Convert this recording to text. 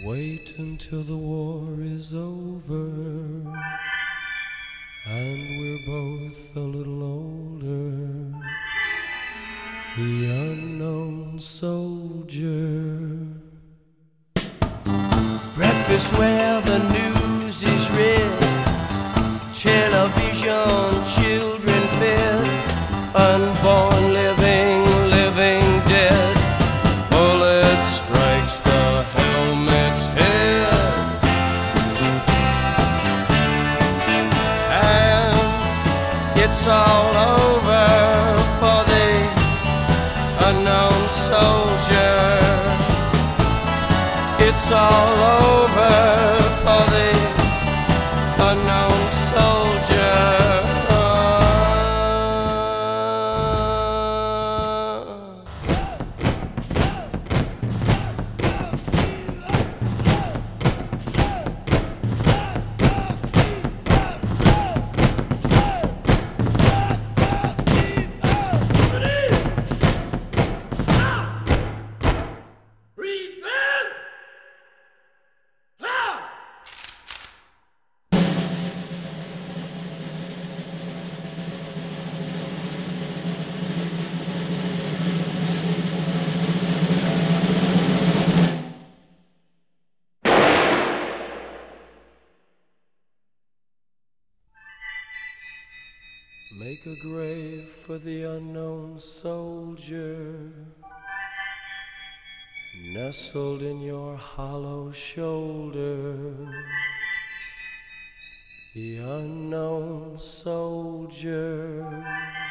Wait until the war is over and we're both a little older. The unknown soldier. Breakfast where the news is read, television, children fed, unborn living, living dead. Bullet strikes the helmet's head, and it's all over for the unknown soldier. It's all over for the unknown soldier. Make a grave for the unknown soldier, nestled in your hollow shoulder. The unknown soldier.